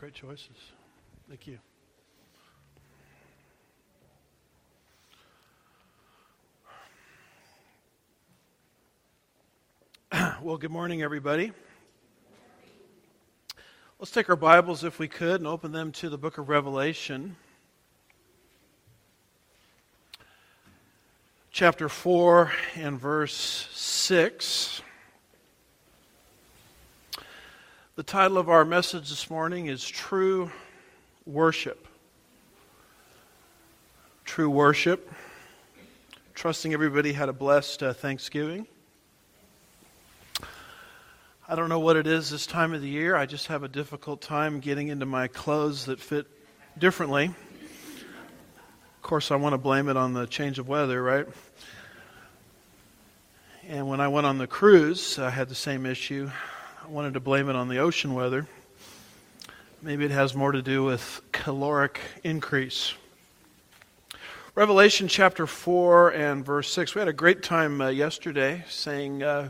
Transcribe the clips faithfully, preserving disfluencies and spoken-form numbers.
Great choices. Thank you. Well, good morning, everybody. Let's take our Bibles, if we could, and open them to the book of Revelation. Chapter four and verse six. The title of our message this morning is True Worship. True Worship. Trusting everybody had a blessed uh, Thanksgiving. I don't know what it is this time of the year. I just have a difficult time getting into my clothes that fit differently. Of course, I want to blame it on the change of weather, right? And when I went on the cruise, I had the same issue. I wanted to blame it on the ocean weather. Maybe it has more to do with caloric increase. Revelation chapter four and verse six. We had a great time uh, yesterday saying uh,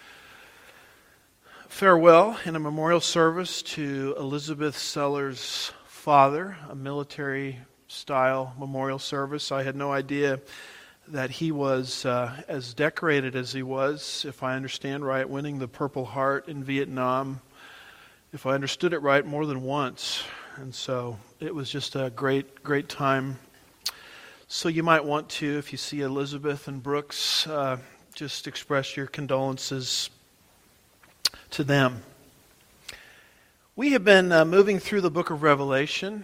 farewell in a memorial service to Elizabeth Sellers' father, a military-style memorial service. I had no idea that he was uh, as decorated as he was, if I understand right, winning the Purple Heart in Vietnam, if I understood it right, more than once. And so it was just a great, great time. So you might want to, if you see Elizabeth and Brooks, uh, just express your condolences to them. We have been uh, moving through the book of Revelation,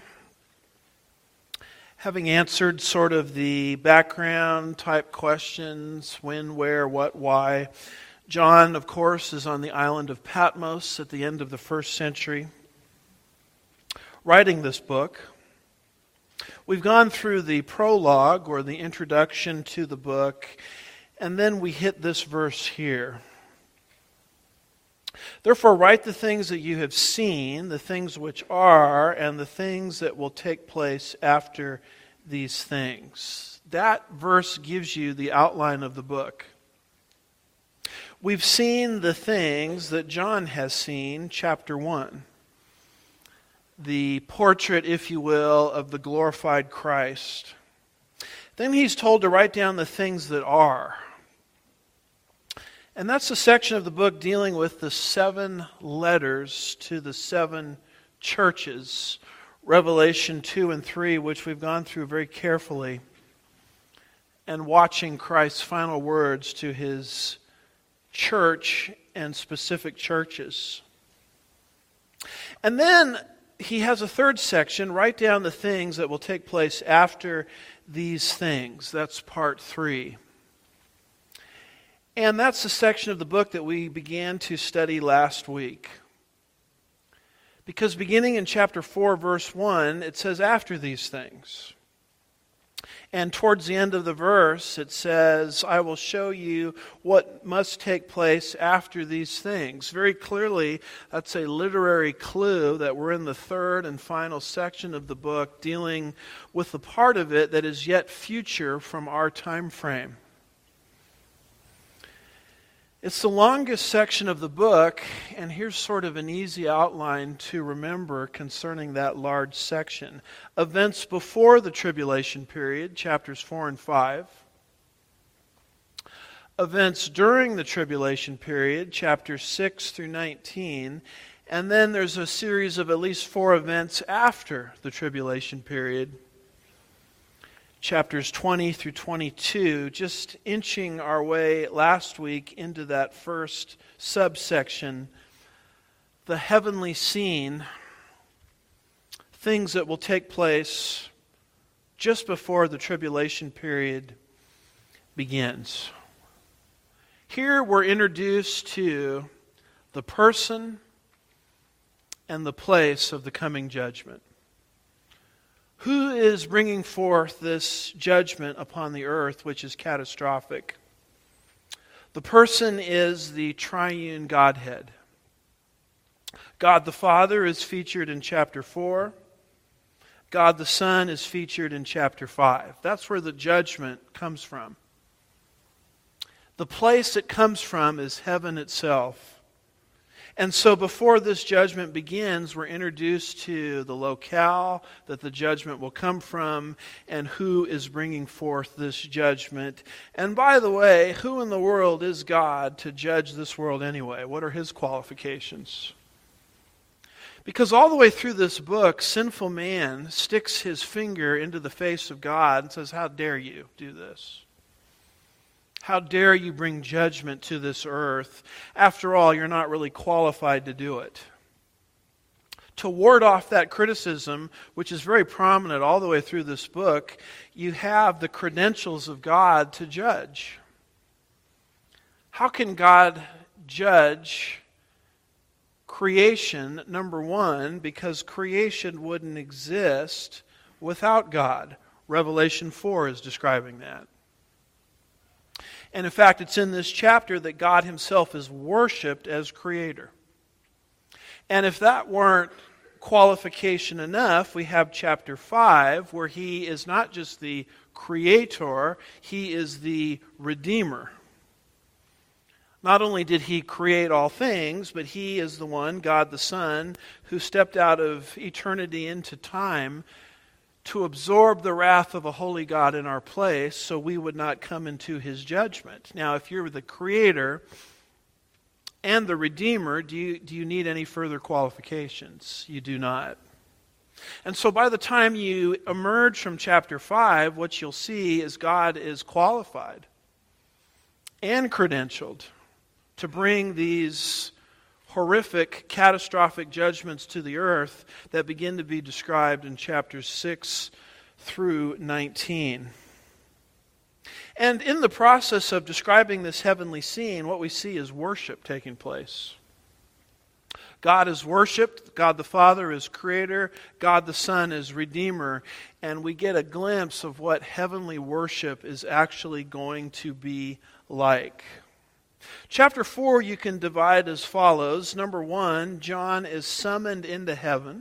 having answered sort of the background type questions, when, where, what, why. John, of course, is on the island of Patmos at the end of the first century, writing this book. We've gone through the prologue, or the introduction to the book, and then we hit this verse here. Therefore, write the things that you have seen, the things which are, and the things that will take place after these things. That verse gives you the outline of the book. We've seen the things that John has seen, chapter one. The portrait, if you will, of the glorified Christ. Then he's told to write down the things that are. And that's the section of the book dealing with the seven letters to the seven churches, Revelation two and three, which we've gone through very carefully, and watching Christ's final words to his church and specific churches. And then he has a third section, write down the things that will take place after these things. That's part three. And that's the section of the book that we began to study last week. Because beginning in chapter four, verse one, it says, after these things. And towards the end of the verse, it says, I will show you what must take place after these things. Very clearly, that's a literary clue that we're in the third and final section of the book, dealing with the part of it that is yet future from our time frame. It's the longest section of the book, and here's sort of an easy outline to remember concerning that large section. Events before the tribulation period, chapters four and five. Events during the tribulation period, chapters six through nineteen. And then there's a series of at least four events after the tribulation period, chapters twenty through twenty-two, just inching our way last week into that first subsection, the heavenly scene, things that will take place just before the tribulation period begins. Here we're introduced to the person and the place of the coming judgment. Who is bringing forth this judgment upon the earth, which is catastrophic? The person is the triune Godhead. God the Father is featured in chapter four. God the Son is featured in chapter five. That's where the judgment comes from. The place it comes from is heaven itself. And so before this judgment begins, we're introduced to the locale that the judgment will come from and who is bringing forth this judgment. And by the way, who in the world is God to judge this world anyway? What are his qualifications? Because all the way through this book, sinful man sticks his finger into the face of God and says, how dare you do this? How dare you bring judgment to this earth? After all, you're not really qualified to do it. To ward off that criticism, which is very prominent all the way through this book, you have the credentials of God to judge. How can God judge creation? Number one, because creation wouldn't exist without God. Revelation four is describing that. And in fact, it's in this chapter that God himself is worshipped as creator. And if that weren't qualification enough, we have chapter five, where he is not just the creator, he is the redeemer. Not only did he create all things, but he is the one, God the Son, who stepped out of eternity into time to absorb the wrath of a holy God in our place so we would not come into his judgment. Now, if you're the creator and the redeemer, do you, do you need any further qualifications? You do not. And so by the time you emerge from chapter five, what you'll see is God is qualified and credentialed to bring these horrific, catastrophic judgments to the earth that begin to be described in chapters six through nineteen. And in the process of describing this heavenly scene, what we see is worship taking place. God is worshipped, God the Father is creator, God the Son is redeemer, and we get a glimpse of what heavenly worship is actually going to be like. Chapter four you can divide as follows. Number one, John is summoned into heaven.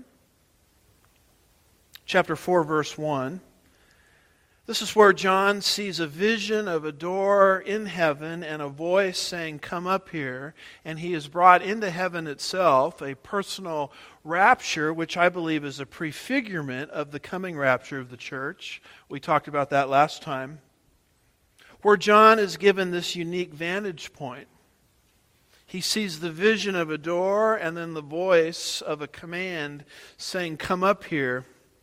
Chapter four, verse one. This is where John sees a vision of a door in heaven and a voice saying, "Come up here." And he is brought into heaven itself, a personal rapture, which I believe is a prefigurement of the coming rapture of the church. We talked about that last time. Where John is given this unique vantage point. He sees the vision of a door and then the voice of a command saying, "Come up here."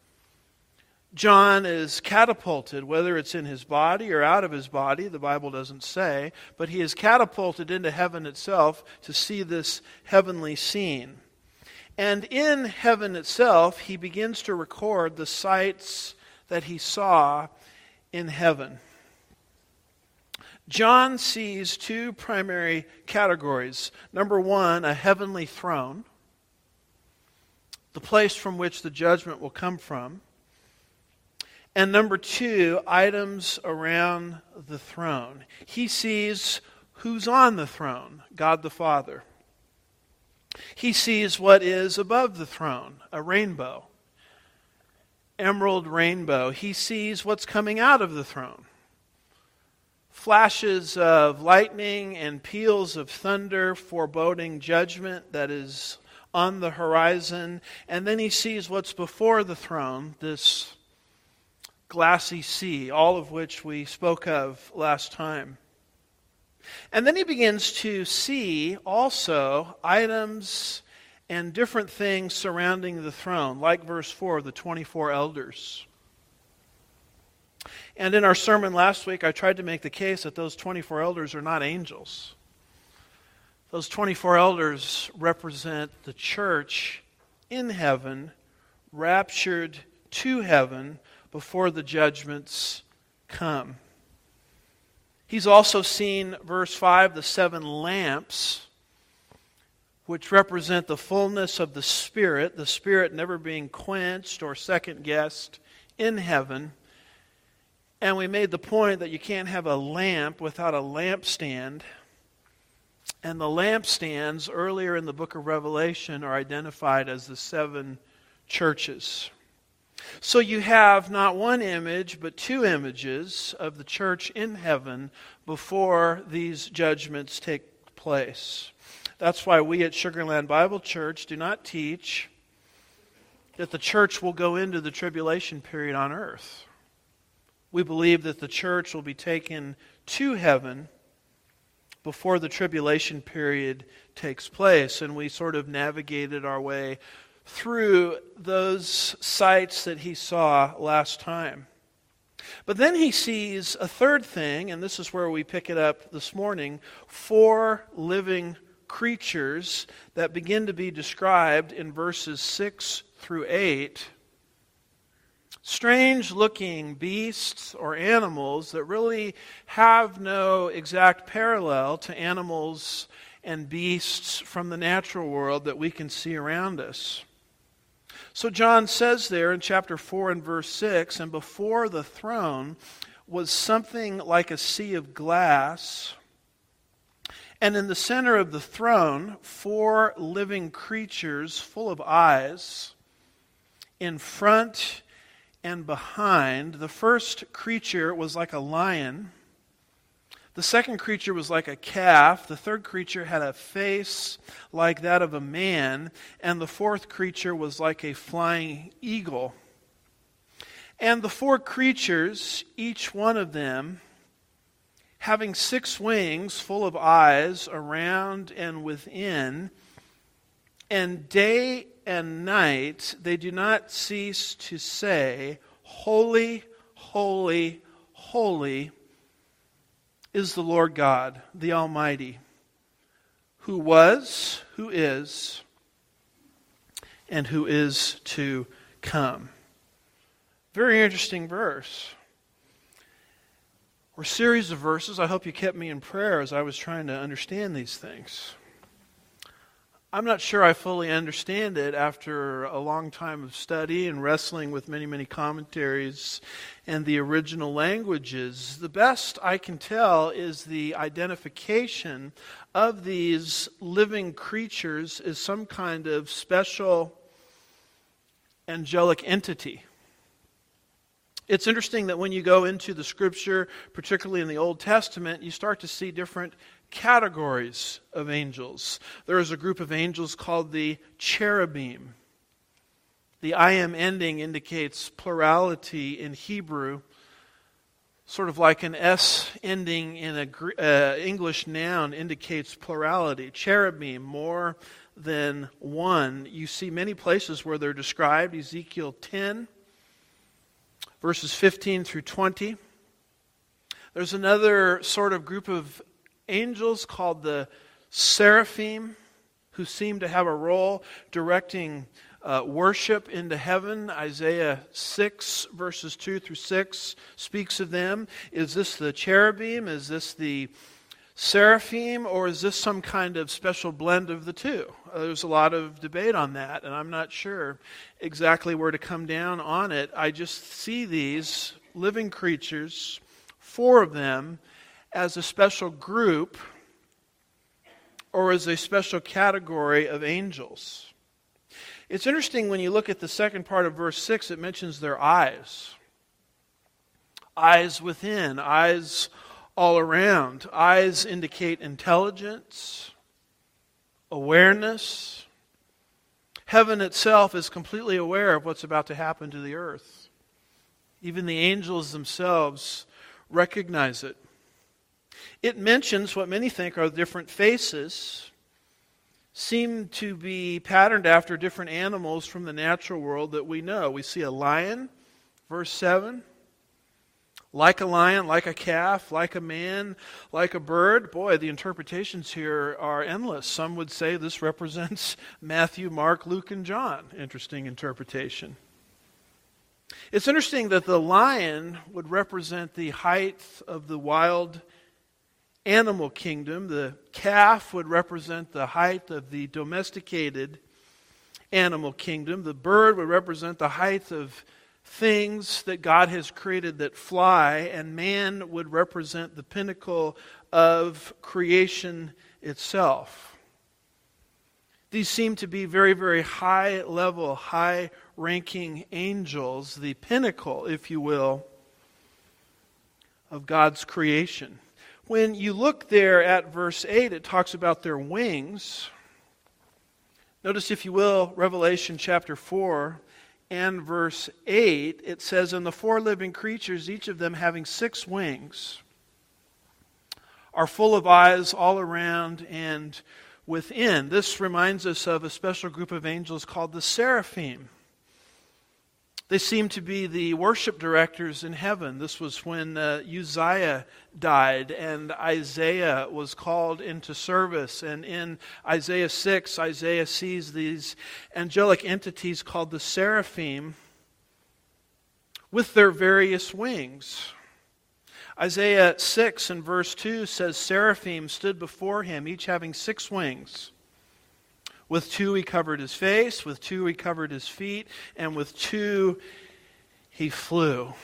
John is catapulted, whether it's in his body or out of his body, the Bible doesn't say, but he is catapulted into heaven itself to see this heavenly scene. And in heaven itself, he begins to record the sights that he saw in heaven. John sees two primary categories. Number one, a heavenly throne, the place from which the judgment will come from. And number two, items around the throne. He sees who's on the throne, God the Father. He sees what is above the throne, a rainbow, emerald rainbow. He sees what's coming out of the throne. Flashes of lightning and peals of thunder foreboding judgment that is on the horizon. And then he sees what's before the throne, this glassy sea, all of which we spoke of last time. And then he begins to see also items and different things surrounding the throne, like verse four, the twenty-four elders. And in our sermon last week, I tried to make the case that those twenty-four elders are not angels. Those twenty-four elders represent the church in heaven, raptured to heaven before the judgments come. He's also seen, verse five, the seven lamps, which represent the fullness of the Spirit, the Spirit never being quenched or second-guessed in heaven. And we made the point that you can't have a lamp without a lampstand. And the lampstands earlier in the book of Revelation are identified as the seven churches. So you have not one image, but two images of the church in heaven before these judgments take place. That's why we at Sugarland Bible Church do not teach that the church will go into the tribulation period on earth. We believe that the church will be taken to heaven before the tribulation period takes place, and we sort of navigated our way through those sights that he saw last time. But then he sees a third thing, and this is where we pick it up this morning, four living creatures that begin to be described in verses six through eight. Strange-looking beasts or animals that really have no exact parallel to animals and beasts from the natural world that we can see around us. So John says there in chapter four and verse six, "And before the throne was something like a sea of glass, and in the center of the throne four living creatures full of eyes, in front and behind. The first creature was like a lion. The second creature was like a calf. The third creature had a face like that of a man. And the fourth creature was like a flying eagle. And the four creatures, each one of them, having six wings full of eyes around and within, and day and night they do not cease to say, 'Holy, holy, holy is the Lord God, the Almighty, who was, who is, and who is to come.'" Very interesting verse. Or series of verses. I hope you kept me in prayer as I was trying to understand these things. I'm not sure I fully understand it after a long time of study and wrestling with many, many commentaries and the original languages. The best I can tell is the identification of these living creatures as some kind of special angelic entity. It's interesting that when you go into the Scripture, particularly in the Old Testament, you start to see different categories of angels. There is a group of angels called the cherubim. The I am ending indicates plurality in Hebrew, sort of like an S ending in an uh, English noun indicates plurality. Cherubim, more than one. You see many places where they're described. Ezekiel ten, verses fifteen through twenty. There's another sort of group of angels called the seraphim, who seem to have a role directing uh, worship into heaven. Isaiah six, verses two through six, speaks of them. Is this the cherubim? Is this the seraphim? Or is this some kind of special blend of the two? Uh, there's a lot of debate on that, and I'm not sure exactly where to come down on it. I just see these living creatures, four of them, as a special group or as a special category of angels. It's interesting when you look at the second part of verse six, it mentions their eyes. Eyes within, eyes all around. Eyes indicate intelligence, awareness. Heaven itself is completely aware of what's about to happen to the earth. Even the angels themselves recognize it. It mentions what many think are different faces, seem to be patterned after different animals from the natural world that we know. We see a lion, verse seven, like a lion, like a calf, like a man, like a bird. Boy, the interpretations here are endless. Some would say this represents Matthew, Mark, Luke, and John. Interesting interpretation. It's interesting that the lion would represent the height of the wild animal kingdom. The calf would represent the height of the domesticated animal kingdom. The bird would represent the height of things that God has created that fly, and man would represent the pinnacle of creation itself. These seem to be very, very high level, high ranking angels, the pinnacle, if you will, of God's creation. When you look there at verse eight, it talks about their wings. Notice, if you will, Revelation chapter four and verse eight, it says, "And the four living creatures, each of them having six wings, are full of eyes all around and within." This reminds us of a special group of angels called the seraphim. They seem to be the worship directors in heaven. This was when uh, Uzziah died and Isaiah was called into service. And in Isaiah six, Isaiah sees these angelic entities called the seraphim with their various wings. Isaiah six and verse two says, "Seraphim stood before him, each having six wings. With two he covered his face, with two he covered his feet, and with two he flew."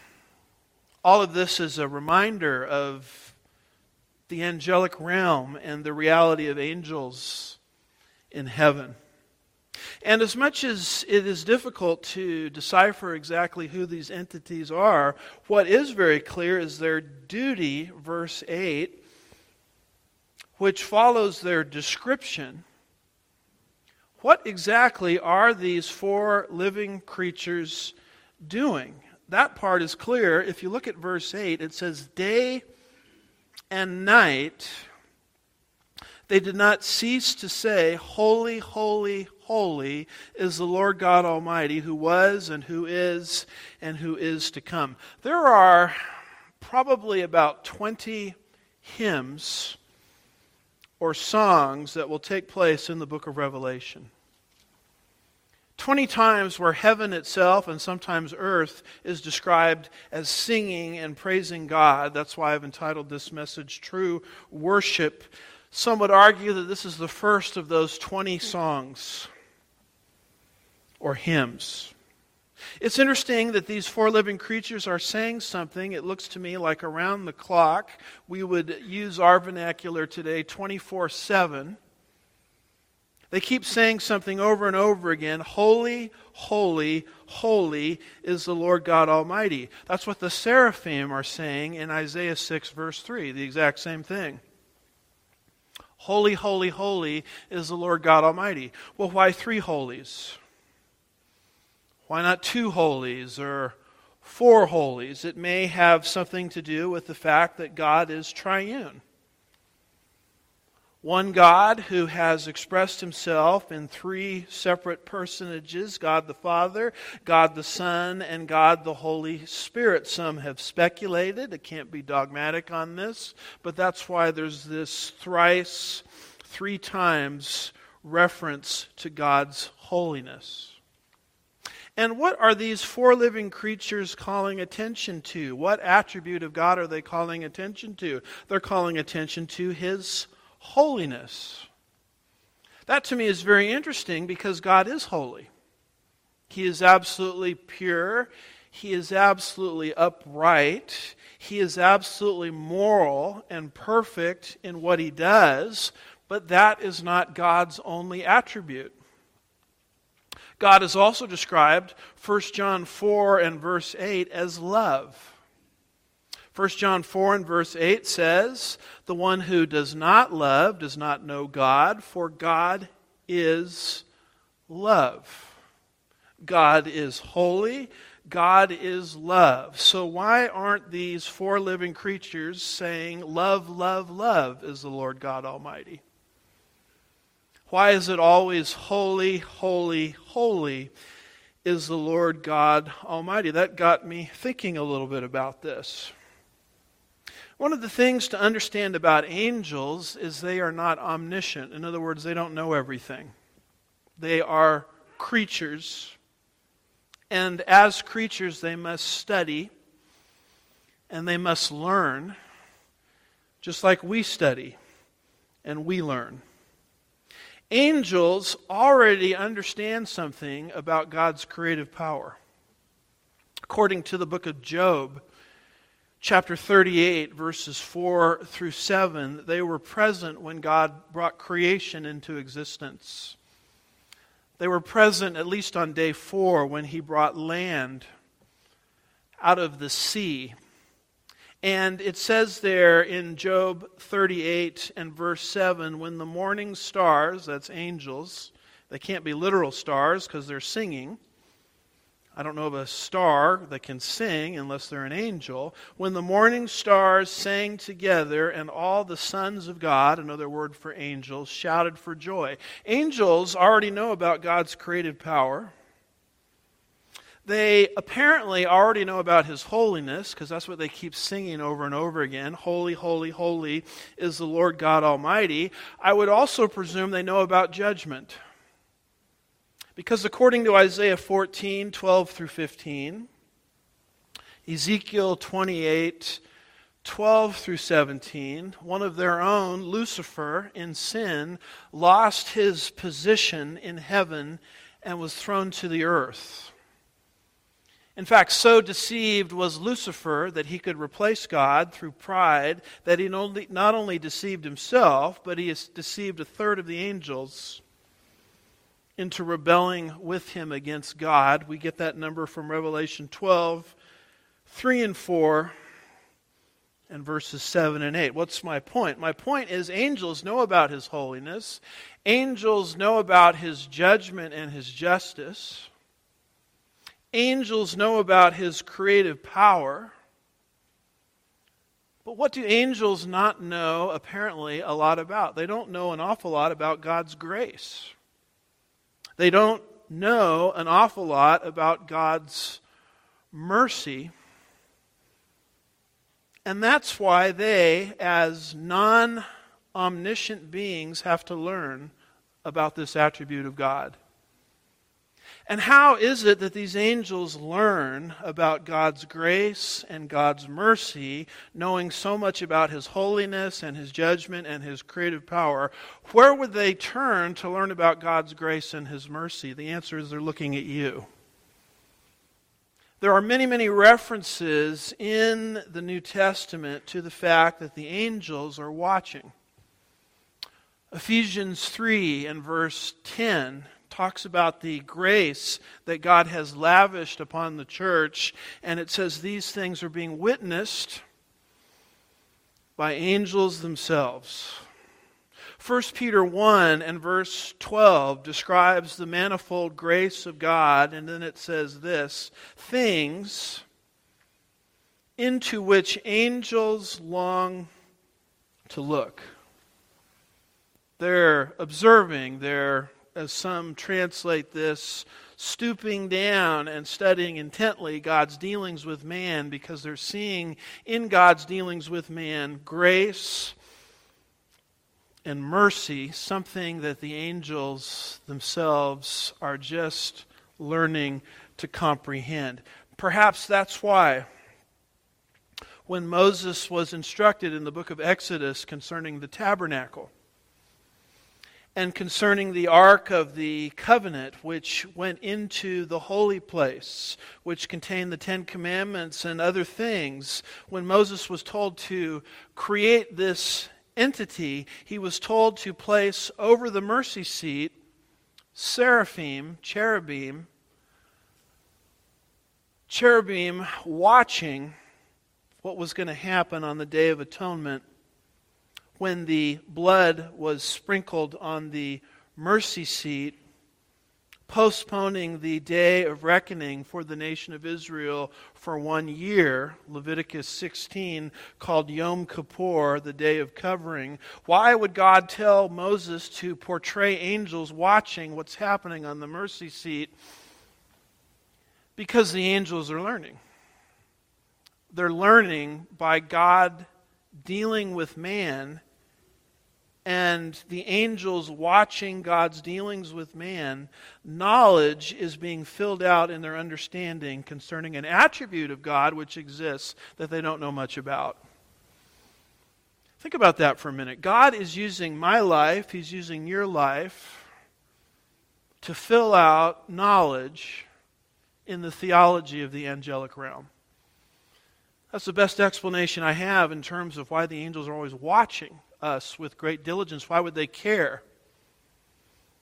All of this is a reminder of the angelic realm and the reality of angels in heaven. And as much as it is difficult to decipher exactly who these entities are, what is very clear is their duty, verse eight, which follows their description. What exactly are these four living creatures doing? That part is clear. If you look at verse eight, it says, "Day and night they did not cease to say, 'Holy, holy, holy is the Lord God Almighty, who was and who is and who is to come.'" There are probably about twenty hymns or songs that will take place in the book of Revelation. Twenty times where heaven itself and sometimes earth is described as singing and praising God. That's why I've entitled this message, True Worship. Some would argue that this is the first of those twenty songs or hymns. It's interesting that these four living creatures are saying something. It looks to me like around the clock. We would use our vernacular today twenty-four seven. They keep saying something over and over again. "Holy, holy, holy is the Lord God Almighty." That's what the seraphim are saying in Isaiah six verse three, the exact same thing. "Holy, holy, holy is the Lord God Almighty." Well, why three holies? Why not two holies or four holies? It may have something to do with the fact that God is triune. One God who has expressed himself in three separate personages: God the Father, God the Son, and God the Holy Spirit. Some have speculated. I can't be dogmatic on this, but that's why there's this thrice, three times reference to God's holiness. And what are these four living creatures calling attention to? What attribute of God are they calling attention to? They're calling attention to His holiness. That to me is very interesting because God is holy. He is absolutely pure. He is absolutely upright. He is absolutely moral and perfect in what He does, but that is not God's only attribute. God is also described, First John four and verse eight, as love. First John four and verse eight says, "The one who does not love does not know God, for God is love." God is holy. God is love. So why aren't these four living creatures saying, "Love, love, love is the Lord God Almighty"? Why is it always holy, holy, holy is the Lord God Almighty? That got me thinking a little bit about this. One of the things to understand about angels is they are not omniscient. In other words, they don't know everything. They are creatures. And as creatures, they must study and they must learn, just like we study and we learn. Angels already understand something about God's creative power. According to the book of Job, chapter thirty-eight, verses four through seven, they were present when God brought creation into existence. They were present at least on day four when He brought land out of the sea. And it says there in Job thirty-eight and verse seven, when the morning stars, that's angels, they can't be literal stars because they're singing. I don't know of a star that can sing unless they're an angel. When the morning stars sang together and all the sons of God, another word for angels, shouted for joy. Angels already know about God's creative power. They apparently already know about His holiness, because that's what they keep singing over and over again. Holy, holy, holy is the Lord God Almighty. I would also presume they know about judgment. Because according to Isaiah fourteen, twelve through fifteen, Ezekiel twenty-eight, twelve through seventeen, one of their own, Lucifer, in sin, lost his position in heaven and was thrown to the earth. In fact, so deceived was Lucifer that he could replace God through pride, that he not only deceived himself, but he deceived a third of the angels into rebelling with him against God. We get that number from Revelation twelve, three and four, and verses seven and eight. What's my point? My point is angels know about His holiness. Angels know about His judgment and His justice. Angels know about His creative power. But what do angels not know, apparently, a lot about? They don't know an awful lot about God's grace. They don't know an awful lot about God's mercy. And that's why they, as non-omniscient beings, have to learn about this attribute of God. And how is it that these angels learn about God's grace and God's mercy, knowing so much about His holiness and His judgment and His creative power? Where would they turn to learn about God's grace and His mercy? The answer is they're looking at you. There are many, many references in the New Testament to the fact that the angels are watching. Ephesians three and verse ten talks about the grace that God has lavished upon the church, and it says these things are being witnessed by angels themselves. First Peter one and verse twelve describes the manifold grace of God, and then it says this, things into which angels long to look. They're observing, they're, as some translate this, stooping down and studying intently God's dealings with man, because they're seeing in God's dealings with man grace and mercy, something that the angels themselves are just learning to comprehend. Perhaps that's why when Moses was instructed in the book of Exodus concerning the tabernacle, and concerning the Ark of the Covenant, which went into the holy place, which contained the Ten Commandments and other things, when Moses was told to create this entity, he was told to place over the mercy seat seraphim, cherubim, cherubim watching what was going to happen on the Day of Atonement, when the blood was sprinkled on the mercy seat, postponing the day of reckoning for the nation of Israel for one year, Leviticus sixteen, called Yom Kippur, the Day of Covering. Why would God tell Moses to portray angels watching what's happening on the mercy seat? Because the angels are learning. They're learning by God dealing with man, and the angels watching God's dealings with man. Knowledge is being filled out in their understanding concerning an attribute of God which exists that they don't know much about. Think about that for a minute. God is using my life, He's using your life to fill out knowledge in the theology of the angelic realm. That's the best explanation I have in terms of why the angels are always watching us with great diligence. Why would they care?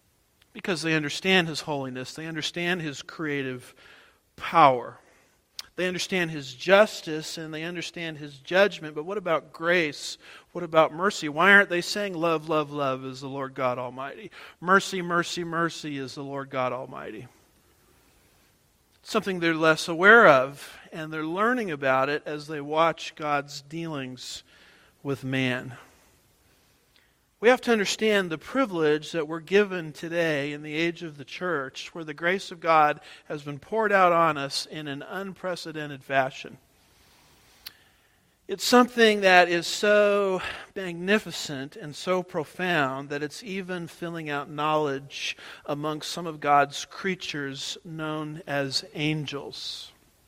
Because they understand His holiness. They understand His creative power. They understand His justice and they understand His judgment. But what about grace? What about mercy? Why aren't they saying, love, love, love is the Lord God Almighty? Mercy, mercy, mercy is the Lord God Almighty. Something they're less aware of, and they're learning about it as they watch God's dealings with man. We have to understand the privilege that we're given today in the age of the church, where the grace of God has been poured out on us in an unprecedented fashion. It's something that is so magnificent and so profound that it's even filling out knowledge amongst some of God's creatures known as angels.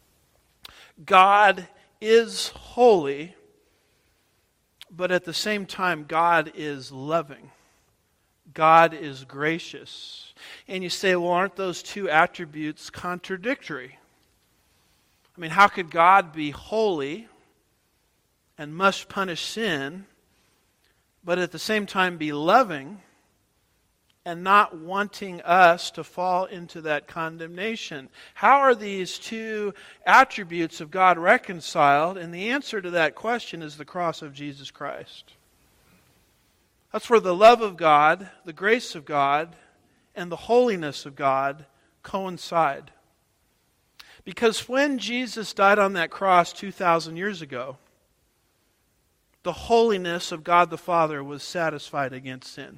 God is holy, but at the same time, God is loving. God is gracious. And you say, well, aren't those two attributes contradictory? I mean, how could God be holy and must punish sin, but at the same time be loving and not wanting us to fall into that condemnation? How are these two attributes of God reconciled? And the answer to that question is the cross of Jesus Christ. That's where the love of God, the grace of God, and the holiness of God coincide. Because when Jesus died on that cross two thousand years ago, the holiness of God the Father was satisfied against sin.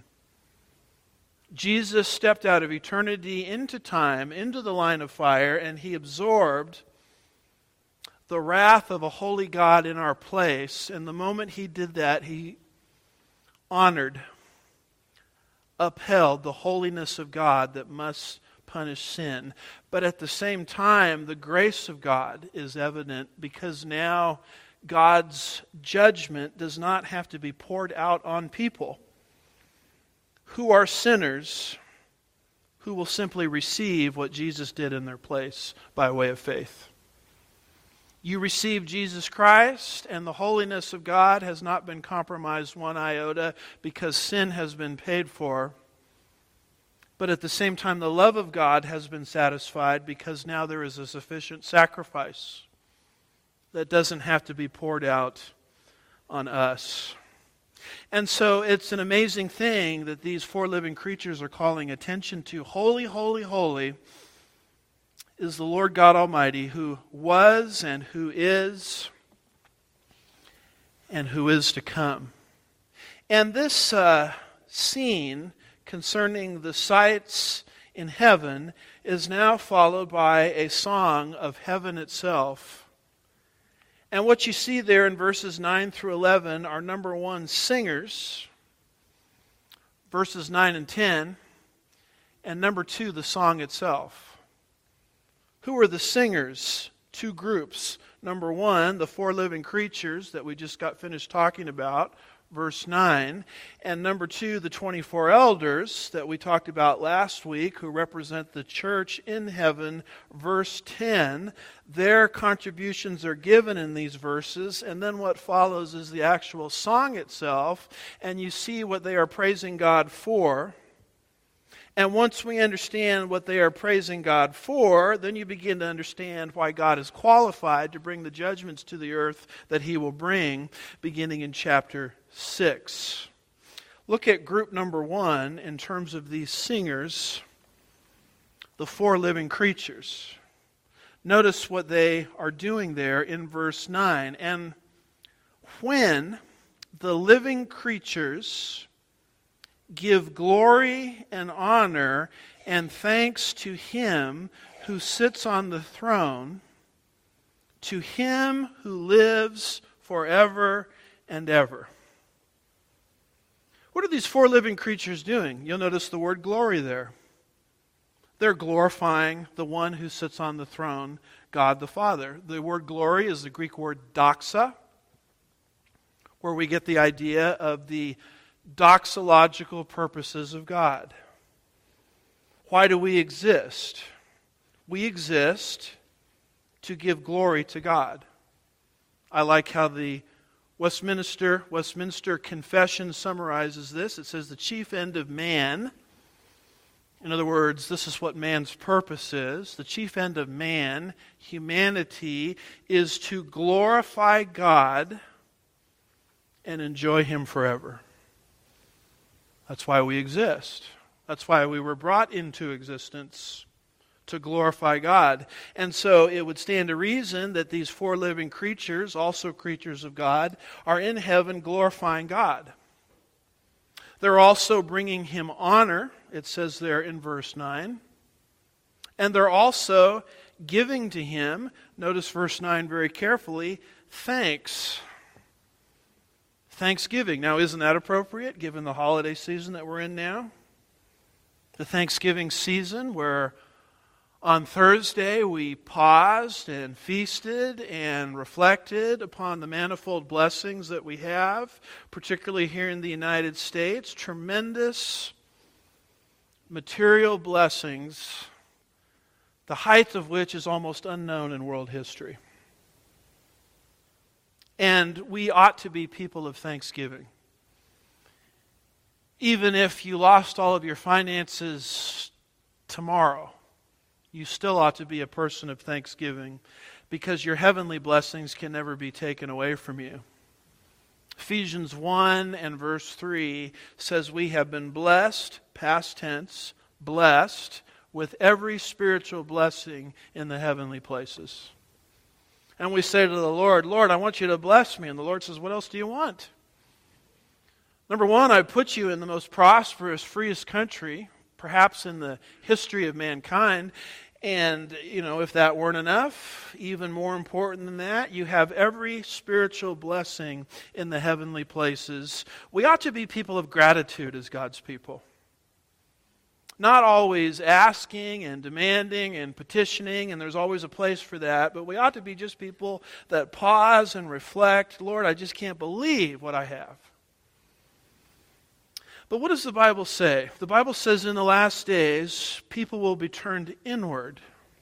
Jesus stepped out of eternity into time, into the line of fire, and He absorbed the wrath of a holy God in our place. And the moment He did that, He honored, upheld the holiness of God that must punish sin. But at the same time, the grace of God is evident, because now God's judgment does not have to be poured out on people who are sinners, who will simply receive what Jesus did in their place by way of faith. You receive Jesus Christ, and the holiness of God has not been compromised one iota, because sin has been paid for. But at the same time, the love of God has been satisfied, because now there is a sufficient sacrifice that doesn't have to be poured out on us. And so it's an amazing thing that these four living creatures are calling attention to. Holy, holy, holy is the Lord God Almighty, who was and who is and who is to come. And this uh, scene concerning the sights in heaven is now followed by a song of heaven itself. And what you see there in verses nine through eleven are, number one, singers, verses nine and ten, and number two, the song itself. Who are the singers? Two groups. Number one, the four living creatures that we just got finished talking about, verse nine. And number two, the twenty-four elders that we talked about last week, who represent the church in heaven, verse ten. Their contributions are given in these verses, and then what follows is the actual song itself, and you see what they are praising God for. And once we understand what they are praising God for, then you begin to understand why God is qualified to bring the judgments to the earth that He will bring, beginning in chapter six. Look at group number one in terms of these singers, the four living creatures. Notice what they are doing there in verse nine. And when the living creatures give glory and honor and thanks to Him who sits on the throne, to Him who lives forever and ever. What are these four living creatures doing? You'll notice the word glory there. They're glorifying the one who sits on the throne, God the Father. The word glory is the Greek word doxa, where we get the idea of the doxological purposes of God. Why do we exist? We exist to give glory to God. I like how the Westminster Westminster Confession summarizes this. It says the chief end of man, In other words, this is what man's purpose is. The chief end of man, humanity, is to glorify God and enjoy Him forever. That's why we exist. That's why we were brought into existence, to glorify God. And so it would stand to reason that these four living creatures, also creatures of God, are in heaven glorifying God. They're also bringing Him honor, it says there in verse nine. And they're also giving to Him, notice verse nine very carefully, thanks. Thanksgiving. Now, isn't that appropriate given the holiday season that we're in now? The Thanksgiving season where on Thursday we paused and feasted and reflected upon the manifold blessings that we have, particularly here in the United States. Tremendous material blessings, the height of which is almost unknown in world history. And we ought to be people of thanksgiving. Even if you lost all of your finances tomorrow, you still ought to be a person of thanksgiving, because your heavenly blessings can never be taken away from you. Ephesians one and verse three says we have been blessed, past tense, blessed with every spiritual blessing in the heavenly places. And we say to the Lord, Lord, I want you to bless me. And the Lord says, what else do you want? Number one, I put you in the most prosperous, freest country, perhaps in the history of mankind. And, you know, if that weren't enough, even more important than that, you have every spiritual blessing in the heavenly places. We ought to be people of gratitude as God's people. Not always asking and demanding and petitioning, and there's always a place for that, but we ought to be just people that pause and reflect, Lord, I just can't believe what I have. But what does the Bible say? The Bible says in the last days, people will be turned inward,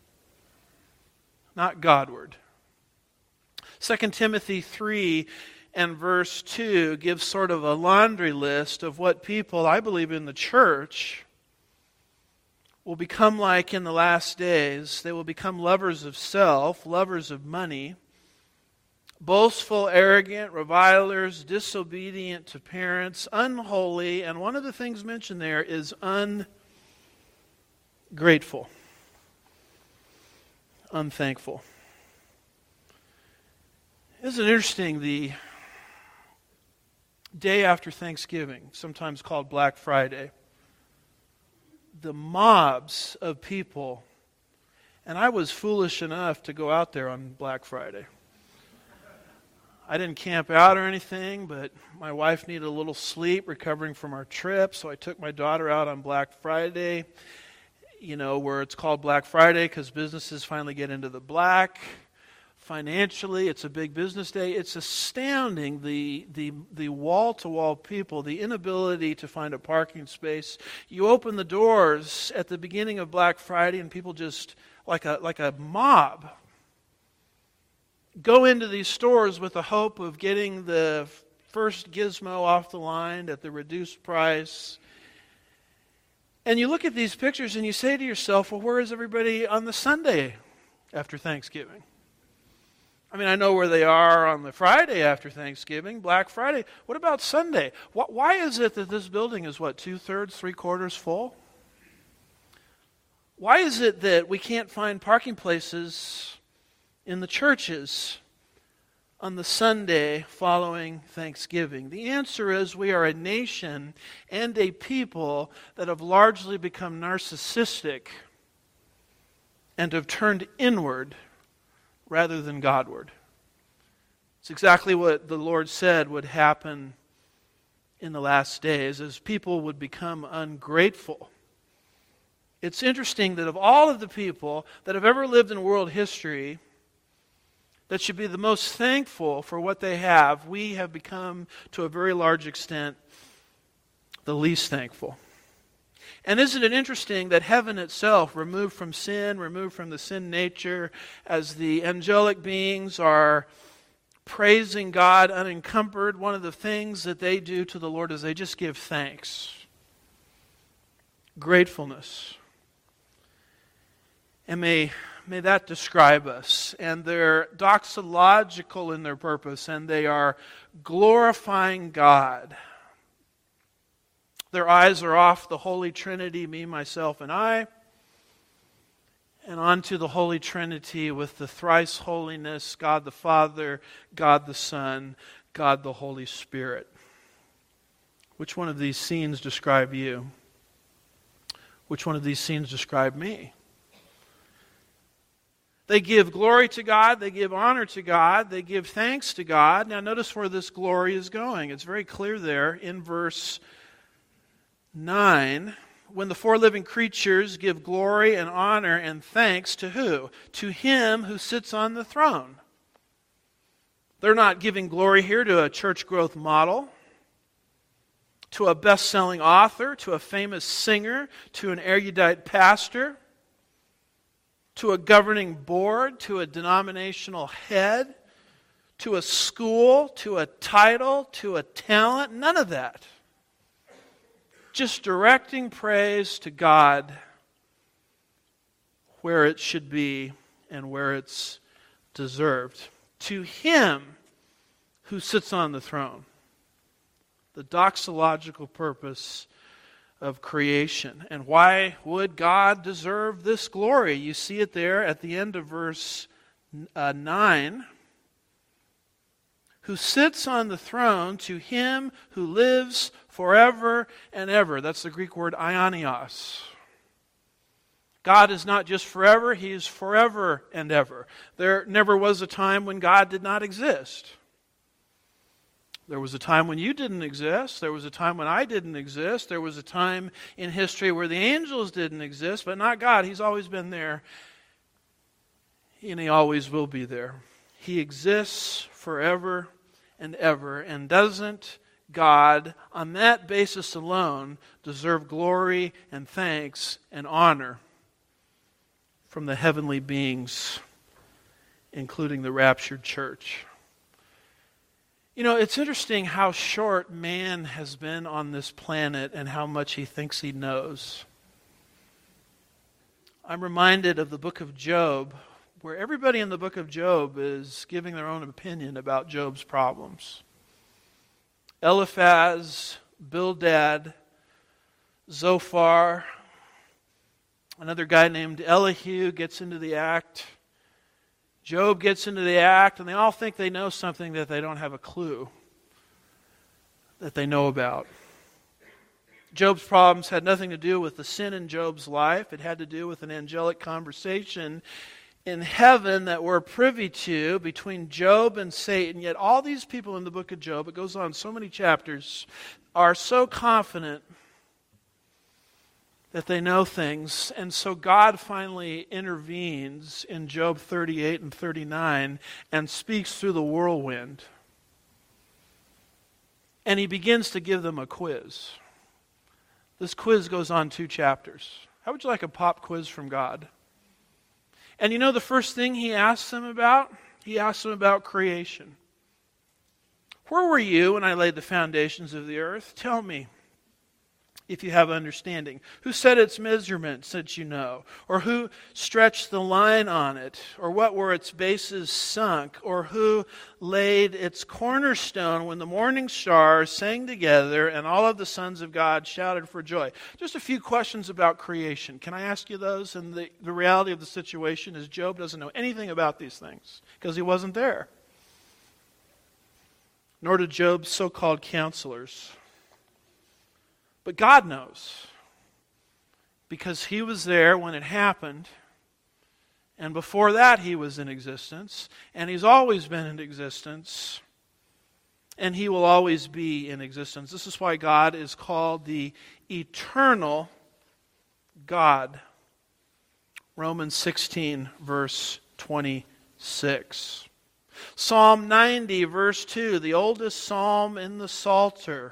not Godward. Second Timothy three and verse two gives sort of a laundry list of what people, I believe in the church, will become like in the last days. They will become lovers of self, lovers of money, boastful, arrogant, revilers, disobedient to parents, unholy, and one of the things mentioned there is ungrateful, unthankful. Isn't it interesting, the day after Thanksgiving, sometimes called Black Friday, the mobs of people, and I was foolish enough to go out there on Black Friday. I didn't camp out or anything, but my wife needed a little sleep recovering from our trip, so I took my daughter out on Black Friday, you know, where it's called Black Friday because businesses finally get into the black. Financially, it's a big business day. It's astounding, the the the wall-to-wall people, the inability to find a parking space. You open the doors at the beginning of Black Friday and people just, like a like a mob, go into these stores with the hope of getting the first gizmo off the line at the reduced price. And you look at these pictures and you say to yourself, well, where is everybody on the Sunday after Thanksgiving? I mean, I know where they are on the Friday after Thanksgiving, Black Friday. What about Sunday? Why is it that this building is, what, two-thirds, three-quarters full? Why is it that we can't find parking places in the churches on the Sunday following Thanksgiving? The answer is we are a nation and a people that have largely become narcissistic and have turned inward rather than Godward. It's exactly what the Lord said would happen in the last days, as people would become ungrateful. It's interesting that of all of the people that have ever lived in world history that should be the most thankful for what they have, we have become, to a very large extent, the least thankful. And isn't it interesting that heaven itself, removed from sin, removed from the sin nature, as the angelic beings are praising God unencumbered, one of the things that they do to the Lord is they just give thanks. gratefulness. And may, may that describe us. And they're doxological in their purpose, and they are glorifying God. Their eyes are off the Holy Trinity, me, myself, and I, and onto the Holy Trinity with the thrice holiness, God the Father, God the Son, God the Holy Spirit. Which one of these scenes describe you? Which one of these scenes describe me? They give glory to God, they give honor to God, they give thanks to God. Now notice where this glory is going. It's very clear there in verse nine. When the four living creatures give glory and honor and thanks to who? To Him who sits on the throne. They're not giving glory here to a church growth model, to a best-selling author, to a famous singer, to an erudite pastor, to a governing board, to a denominational head, to a school, to a title, to a talent. None of that. Just directing praise to God where it should be and where it's deserved. To Him who sits on the throne. The doxological purpose of creation. And why would God deserve this glory? You see it there at the end of verse uh, nine. Who sits on the throne, to Him who lives forever and ever. That's the Greek word aionios. God is not just forever, He is forever and ever. There never was a time when God did not exist. There was a time when you didn't exist. There was a time when I didn't exist. There was a time in history where the angels didn't exist, but not God. He's always been there, and He always will be there. He exists forever and ever, and doesn't God, on that basis alone, deserve glory and thanks and honor from the heavenly beings, including the raptured church? You know, it's interesting how short man has been on this planet and how much he thinks he knows. I'm reminded of the book of Job, where everybody in the book of Job is giving their own opinion about Job's problems. Eliphaz, Bildad, Zophar, another guy named Elihu gets into the act. Job gets into the act, and they all think they know something that they don't have a clue that they know about. Job's problems had nothing to do with the sin in Job's life. It had to do with an angelic conversation in heaven that we're privy to between Job and Satan. Yet all these people in the book of Job, it goes on so many chapters, are so confident that they know things. And so God finally intervenes in Job thirty-eight and thirty-nine and speaks through the whirlwind. And He begins to give them a quiz. This quiz goes on two chapters. How would you like a pop quiz from God? And you know the first thing He asks them about? He asks them about creation. Where were you when I laid the foundations of the earth? Tell me, if you have understanding. Who set its measurements, since you know? Or who stretched the line on it? Or what were its bases sunk? Or who laid its cornerstone when the morning stars sang together and all of the sons of God shouted for joy? Just a few questions about creation. Can I ask you those? And the, the reality of the situation is Job doesn't know anything about these things because he wasn't there. Nor did Job's so-called counselors. But God knows, because He was there when it happened, and before that He was in existence, and He's always been in existence, and He will always be in existence. This is why God is called the eternal God. Romans sixteen, verse twenty-six. Psalm ninety, verse two, the oldest psalm in the Psalter.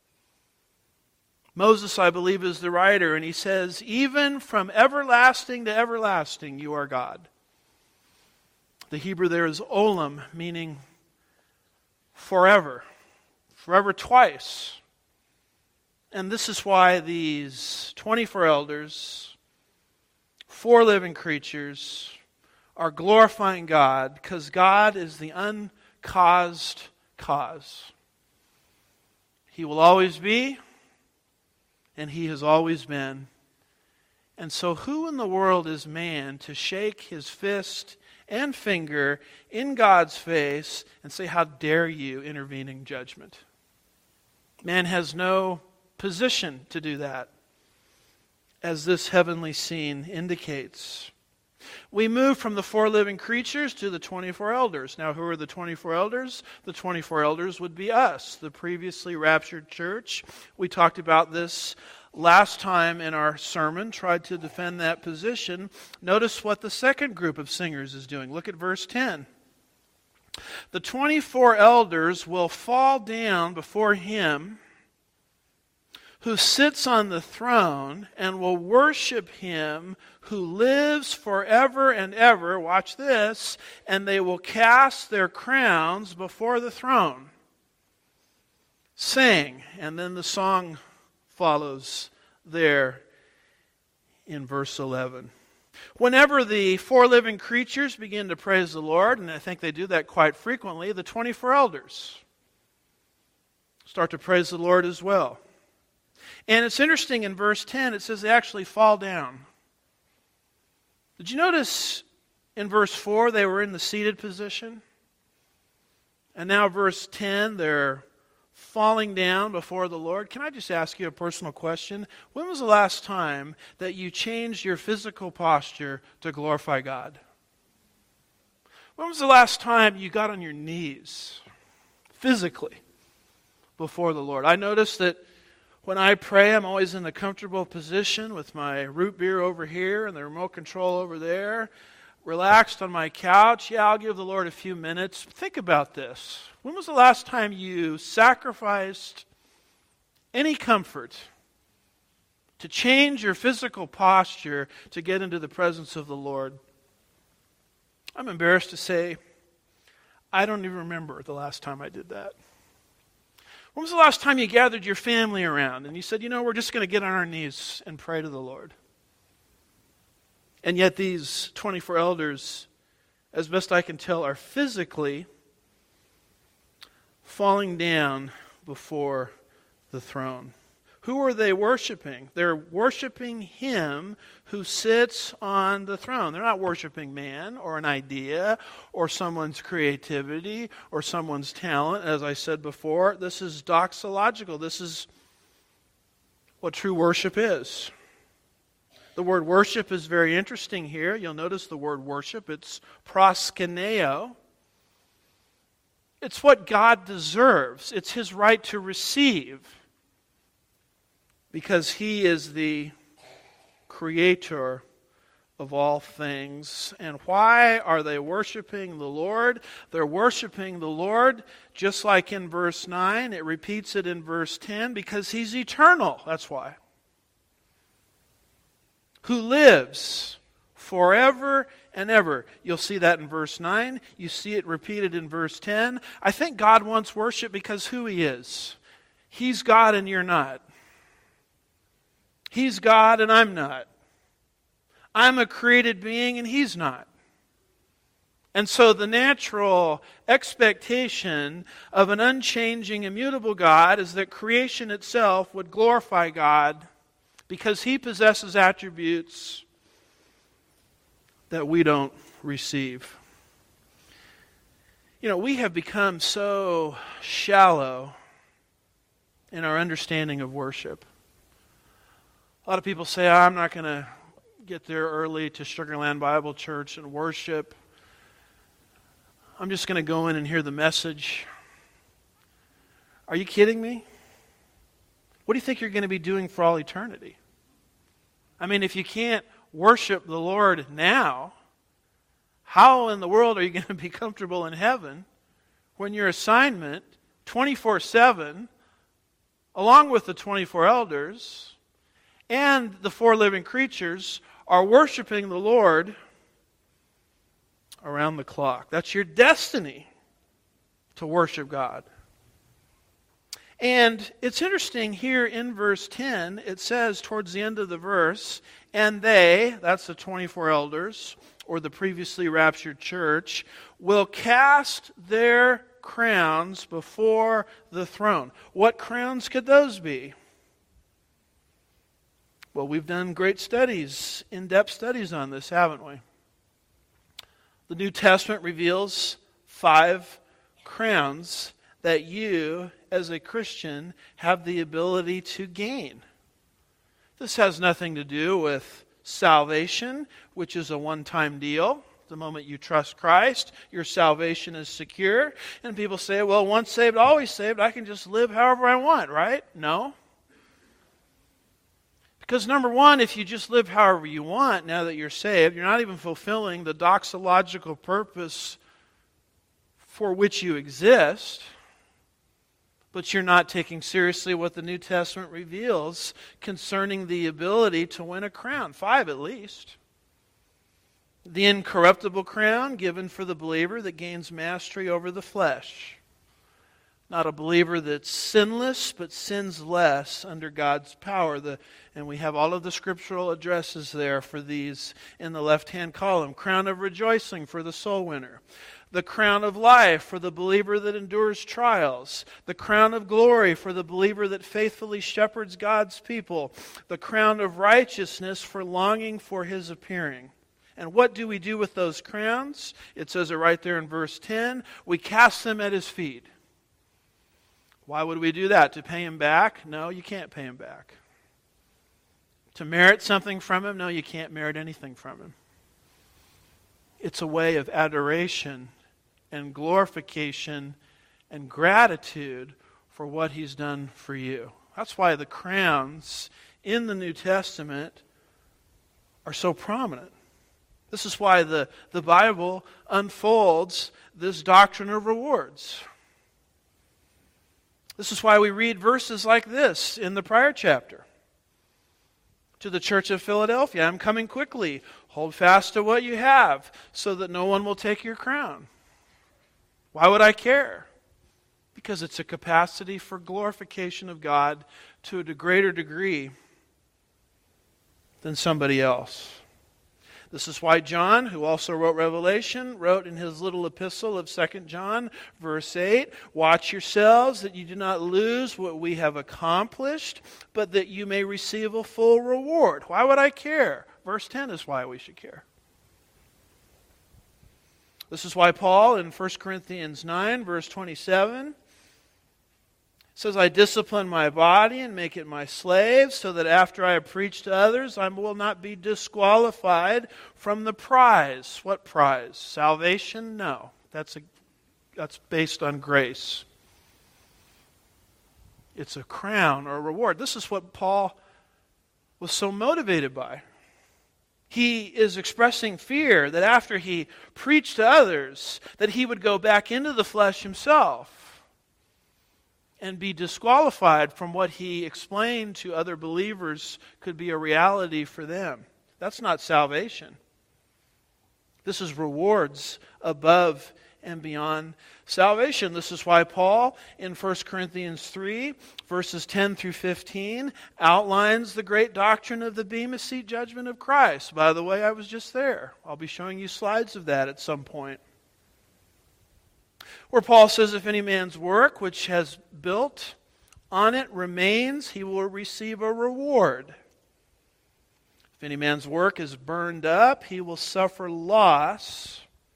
Moses, I believe, is the writer, and he says, even from everlasting to everlasting, you are God. The Hebrew there is olam, meaning forever. Forever twice. And this is why these twenty-four elders, four living creatures, are glorifying God, because God is the uncaused cause. He will always be, and He has always been. And so who in the world is man to shake his fist and finger in God's face and say, "How dare you intervene in judgment?" Man has no position to do that, as this heavenly scene indicates. We move from the four living creatures to the twenty-four elders. Now, who are the twenty-four elders? The twenty-four elders would be us, the previously raptured church. We talked about this last time in our sermon, tried to defend that position. Notice what the second group of singers is doing. Look at verse ten. The twenty-four elders will fall down before Him who sits on the throne, and will worship Him who lives forever and ever. Watch this. And they will cast their crowns before the throne, saying, and then the song follows there in verse eleven. Whenever the four living creatures begin to praise the Lord, and I think they do that quite frequently, the twenty-four elders start to praise the Lord as well. And it's interesting, in verse ten, it says they actually fall down. Did you notice in verse four they were in the seated position? And now verse ten, they're falling down before the Lord. Can I just ask you a personal question? When was the last time that you changed your physical posture to glorify God? When was the last time you got on your knees physically before the Lord? I notice that when I pray, I'm always in a comfortable position with my root beer over here and the remote control over there, relaxed on my couch. Yeah, I'll give the Lord a few minutes. Think about this. When was the last time you sacrificed any comfort to change your physical posture to get into the presence of the Lord? I'm embarrassed to say, I don't even remember the last time I did that. When was the last time you gathered your family around and you said, you know, we're just going to get on our knees and pray to the Lord? And yet these twenty-four elders, as best I can tell, are physically falling down before the throne. Who are they worshiping? They're worshiping Him who sits on the throne. They're not worshiping man or an idea or someone's creativity or someone's talent. As I said before, this is doxological. This is what true worship is. The word worship is very interesting here. You'll notice the word worship. It's proskuneo. It's what God deserves. It's His right to receive, because He is the creator of all things. And why are they worshiping the Lord? They're worshiping the Lord just like in verse nine. It repeats it in verse ten, because He's eternal. That's why. Who lives forever and ever. You'll see that in verse nine. You see it repeated in verse ten. I think God wants worship because who He is. He's God and you're not. He's God and I'm not. I'm a created being and He's not. And so the natural expectation of an unchanging, immutable God is that creation itself would glorify God, because He possesses attributes that we don't receive. You know, we have become so shallow in our understanding of worship. A lot of people say, I'm not going to get there early to Sugar Land Bible Church and worship. I'm just going to go in and hear the message. Are you kidding me? What do you think you're going to be doing for all eternity? I mean, if you can't worship the Lord now, how in the world are you going to be comfortable in heaven when your assignment twenty-four seven, along with the twenty-four elders and the four living creatures, are worshiping the Lord around the clock? That's your destiny, to worship God. And it's interesting here in verse ten, it says towards the end of the verse, and they, that's the twenty-four elders, or the previously raptured church, will cast their crowns before the throne. What crowns could those be? Well, we've done great studies, in-depth studies on this, haven't we? The New Testament reveals five crowns that you, as a Christian, have the ability to gain. This has nothing to do with salvation, which is a one-time deal. The moment you trust Christ, your salvation is secure. And people say, well, once saved, always saved. I can just live however I want, right? No. Because number one, if you just live however you want now that you're saved, you're not even fulfilling the doxological purpose for which you exist. But you're not taking seriously what the New Testament reveals concerning the ability to win a crown. Five at least. The incorruptible crown given for the believer that gains mastery over the flesh. Not a believer that's sinless, but sins less under God's power. The, and we have all of the scriptural addresses there for these in the left-hand column. Crown of rejoicing for the soul winner. The crown of life for the believer that endures trials. The crown of glory for the believer that faithfully shepherds God's people. The crown of righteousness for longing for His appearing. And what do we do with those crowns? It says it right there in verse ten. We cast them at His feet. Why would we do that? To pay Him back? No, you can't pay Him back. To merit something from Him? No, you can't merit anything from Him. It's a way of adoration and glorification and gratitude for what He's done for you. That's why the crowns in the New Testament are so prominent. This is why the, the Bible unfolds this doctrine of rewards. This is why we read verses like this in the prior chapter. To the church of Philadelphia, I'm coming quickly. Hold fast to what you have, so that no one will take your crown. Why would I care? Because it's a capacity for glorification of God to a greater degree than somebody else. This is why John, who also wrote Revelation, wrote in his little epistle of Second John, verse eight, watch yourselves that you do not lose what we have accomplished, but that you may receive a full reward. Why would I care? Verse ten is why we should care. This is why Paul in First Corinthians nine, verse twenty-seven, says, I discipline my body and make it my slave, so that after I have preached to others, I will not be disqualified from the prize. What prize? Salvation? No. That's, a, that's based on grace. It's a crown or a reward. This is what Paul was so motivated by. He is expressing fear that after he preached to others, that he would go back into the flesh himself and be disqualified from what he explained to other believers could be a reality for them. That's not salvation. This is rewards above and beyond salvation. This is why Paul in First Corinthians three, verses ten through fifteen, outlines the great doctrine of the Bema Seat judgment of Christ. By the way, I was just there. I'll be showing you slides of that at some point. Where Paul says, if any man's work which has built on it remains, he will receive a reward. If any man's work is burned up, he will suffer loss,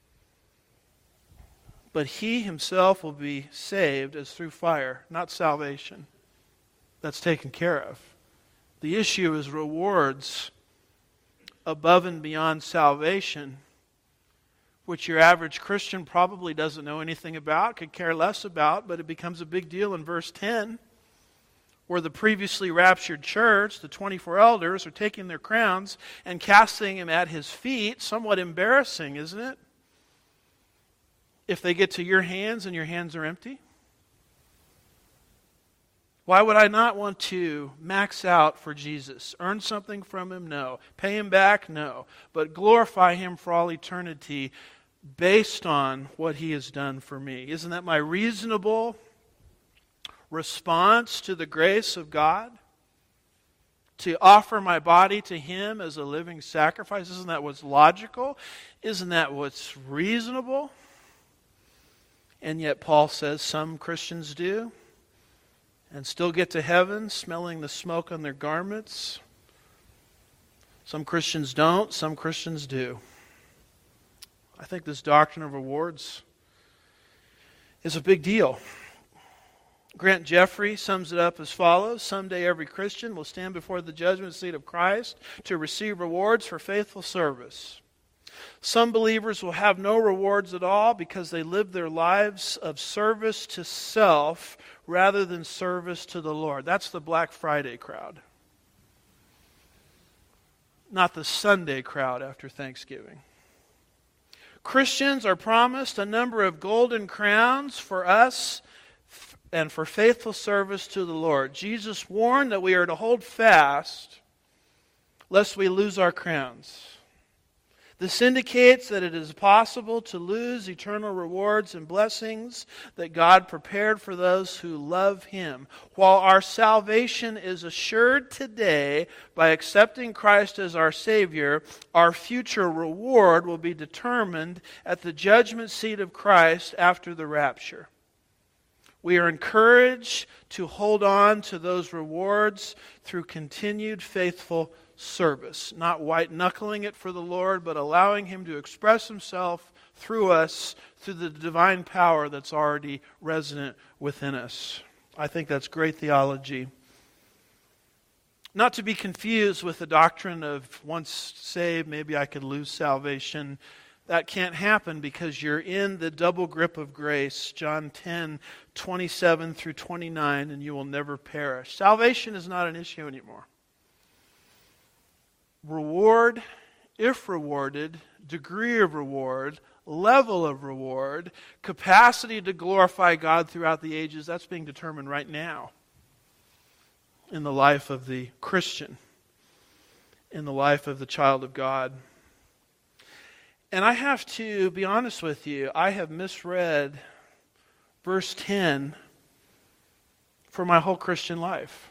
but he himself will be saved as through fire, not salvation. That's taken care of. The issue is rewards above and beyond salvation, which your average Christian probably doesn't know anything about, could care less about, but it becomes a big deal in verse ten, where the previously raptured church, the twenty-four elders, are taking their crowns and casting them at his feet. Somewhat embarrassing, isn't it? If they get to your hands and your hands are empty? Why would I not want to max out for Jesus? Earn something from Him? No. Pay Him back? No. But glorify Him for all eternity based on what He has done for me. Isn't that my reasonable response to the grace of God? To offer my body to Him as a living sacrifice? Isn't that what's logical? Isn't that what's reasonable? And yet Paul says some Christians do, and still get to heaven smelling the smoke on their garments. Some Christians don't, some Christians do. I think this doctrine of rewards is a big deal. Grant Jeffrey sums it up as follows: someday every Christian will stand before the judgment seat of Christ to receive rewards for faithful service. Some believers will have no rewards at all because they live their lives of service to self rather than service to the Lord. That's the Black Friday crowd, not the Sunday crowd after Thanksgiving. Christians are promised a number of golden crowns for us and for faithful service to the Lord. Jesus warned that we are to hold fast lest we lose our crowns. This indicates that it is possible to lose eternal rewards and blessings that God prepared for those who love Him. While our salvation is assured today by accepting Christ as our Savior, our future reward will be determined at the judgment seat of Christ after the rapture. We are encouraged to hold on to those rewards through continued faithful service, not white-knuckling it for the Lord, but allowing Him to express Himself through us, through the divine power that's already resident within us. I think that's great theology. Not to be confused with the doctrine of once saved, maybe I could lose salvation. That can't happen because you're in the double grip of grace, John ten, twenty-seven through twenty-nine, and you will never perish. Salvation is not an issue anymore. Reward, if rewarded, degree of reward, level of reward, capacity to glorify God throughout the ages, that's being determined right now in the life of the Christian, in the life of the child of God. And I have to be honest with you, I have misread verse ten for my whole Christian life.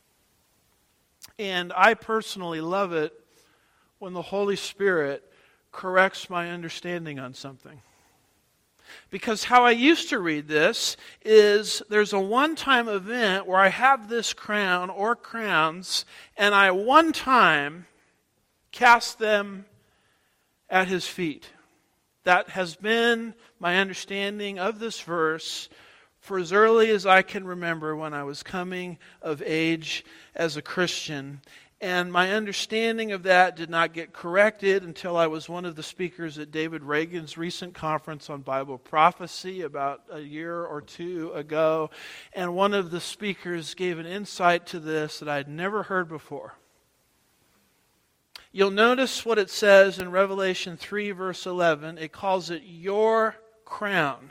And I personally love it when the Holy Spirit corrects my understanding on something. Because how I used to read this is there's a one-time event where I have this crown or crowns, and I one time cast them at His feet. That has been my understanding of this verse for as early as I can remember when I was coming of age as a Christian. And my understanding of that did not get corrected until I was one of the speakers at David Reagan's recent conference on Bible prophecy about a year or two ago. And one of the speakers gave an insight to this that I'd never heard before. You'll notice what it says in Revelation three, verse eleven. It calls it your crown.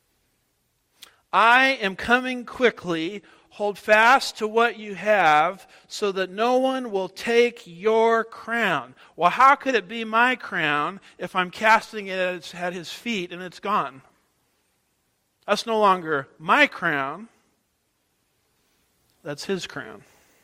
I am coming quickly. Hold fast to what you have so that no one will take your crown. Well, how could it be my crown if I'm casting it at His feet and it's gone? That's no longer my crown. That's His crown.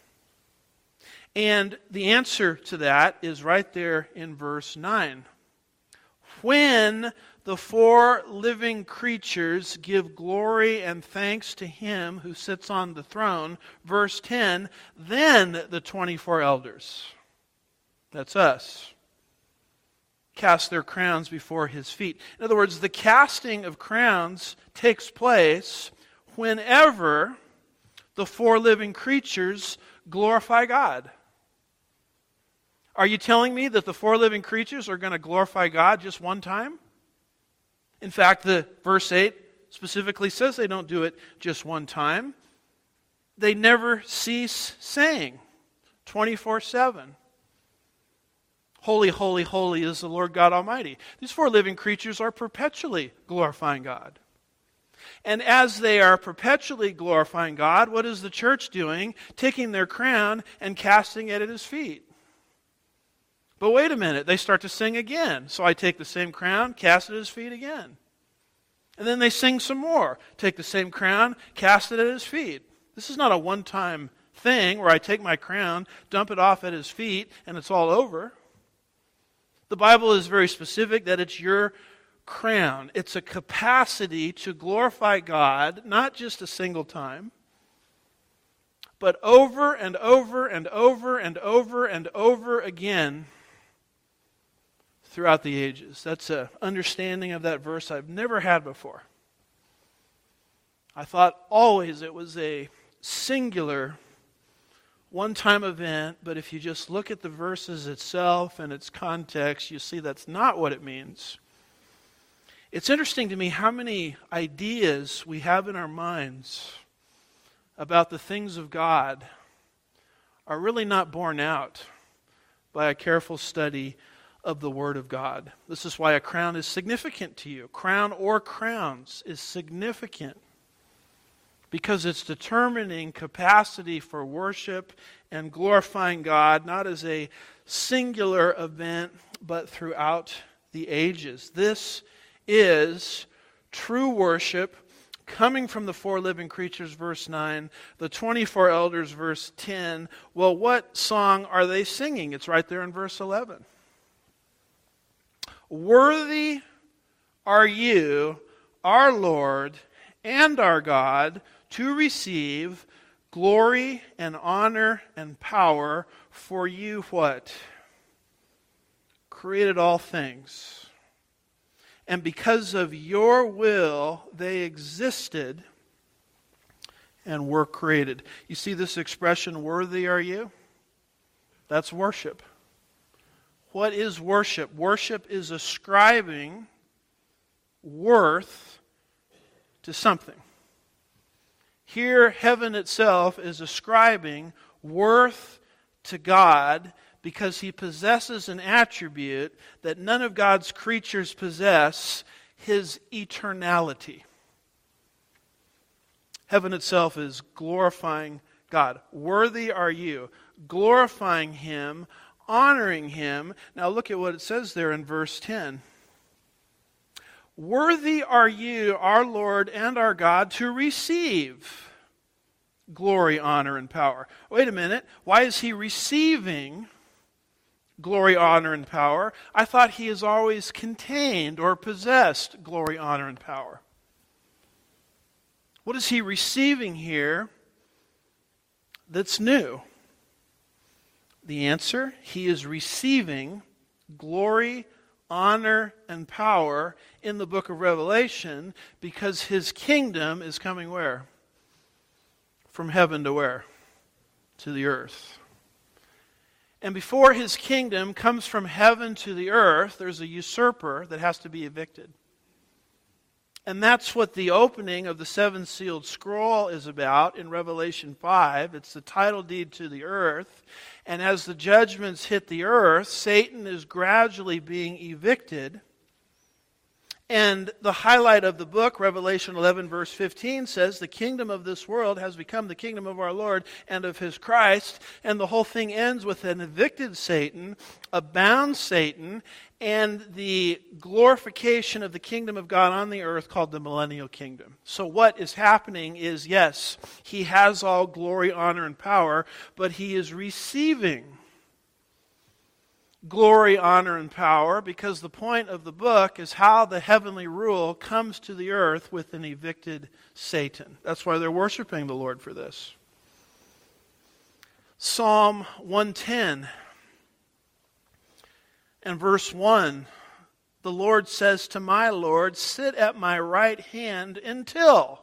And the answer to that is right there in verse nine. When the four living creatures give glory and thanks to Him who sits on the throne, verse ten, then the twenty-four elders, that's us, cast their crowns before His feet. In other words, the casting of crowns takes place whenever the four living creatures glorify God. Are you telling me that the four living creatures are going to glorify God just one time? In fact, the verse eight specifically says they don't do it just one time. They never cease saying, twenty-four seven. Holy, holy, holy is the Lord God Almighty. These four living creatures are perpetually glorifying God. And as they are perpetually glorifying God, what is the church doing? Taking their crown and casting it at His feet. But wait a minute, they start to sing again. So I take the same crown, cast it at His feet again. And then they sing some more. Take the same crown, cast it at his feet. This is not a one-time thing where I take my crown, dump it off at his feet, and it's all over. The Bible is very specific that it's your crown. It's a capacity to glorify God, not just a single time, but over and over and over and over and over again throughout the ages. That's an understanding of that verse I've never had before. I thought always it was a singular, one-time event, but if you just look at the verses itself and its context, you see that's not what it means. It's interesting to me how many ideas we have in our minds about the things of God are really not borne out by a careful study of the Word of God. This is why a crown is significant to you. Crown or crowns is significant because it's determining capacity for worship and glorifying God, not as a singular event, but throughout the ages. This is true worship coming from the four living creatures, verse nine, the twenty-four elders, verse ten. Well, what song are they singing? It's right there in verse eleven. Worthy are you, our Lord and our God, to receive glory and honor and power, for you what? Created all things. And because of your will, they existed and were created. You see this expression, worthy are you? That's worship. What is worship? Worship is ascribing worth to something. Here, heaven itself is ascribing worth to God because He possesses an attribute that none of God's creatures possess, His eternality. Heaven itself is glorifying God. Worthy are you, glorifying Him, honoring Him. Now look at what it says there in verse ten. Worthy are you, our Lord and our God, to receive glory, honor, and power. Wait a minute. Why is He receiving glory, honor, and power? I thought He has always contained or possessed glory, honor, and power. What is He receiving here that's new? The answer, He is receiving glory, honor, and power in the book of Revelation because His kingdom is coming where? From heaven to where? To the earth. And before His kingdom comes from heaven to the earth, there's a usurper that has to be evicted. And that's what the opening of the seven-sealed scroll is about in Revelation five. It's the title deed to the earth. And as the judgments hit the earth, Satan is gradually being evicted. And the highlight of the book, Revelation eleven, verse fifteen, says, the kingdom of this world has become the kingdom of our Lord and of His Christ. And the whole thing ends with an evicted Satan, a bound Satan, and the glorification of the kingdom of God on the earth called the millennial kingdom. So what is happening is, yes, He has all glory, honor, and power, but He is receiving glory, honor, and power, because the point of the book is how the heavenly rule comes to the earth with an evicted Satan. That's why they're worshiping the Lord for this. Psalm one ten and verse one, the Lord says to my Lord, sit at my right hand until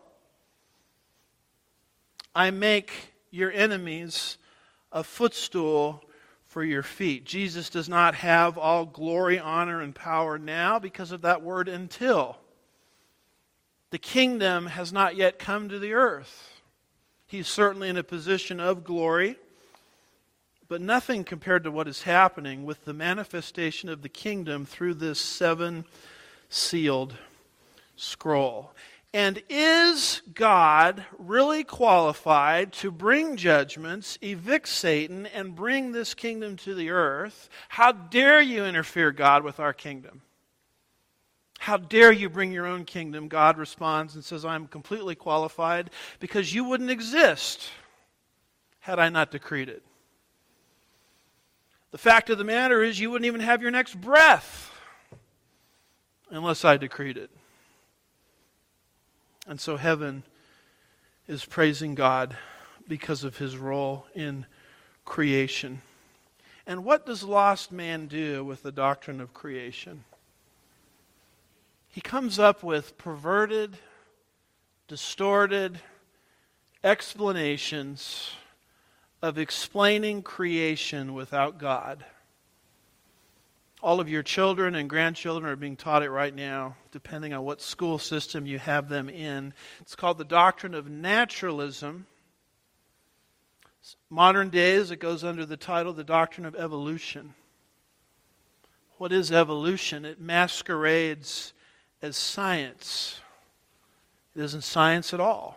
I make your enemies a footstool for your feet. Jesus does not have all glory, honor, and power now because of that word until. The kingdom has not yet come to the earth. He's certainly in a position of glory, but nothing compared to what is happening with the manifestation of the kingdom through this seven-sealed scroll. And is God really qualified to bring judgments, evict Satan, and bring this kingdom to the earth? How dare you interfere, God, with our kingdom? How dare you bring your own kingdom? God responds and says, I'm completely qualified because you wouldn't exist had I not decreed it. The fact of the matter is you wouldn't even have your next breath unless I decreed it. And so heaven is praising God because of his role in creation. And what does lost man do with the doctrine of creation? He comes up with perverted, distorted explanations of explaining creation without God. All of your children and grandchildren are being taught it right now, depending on what school system you have them in. It's called the doctrine of naturalism. Modern days, it goes under the title, the doctrine of evolution. What is evolution? It masquerades as science. It isn't science at all.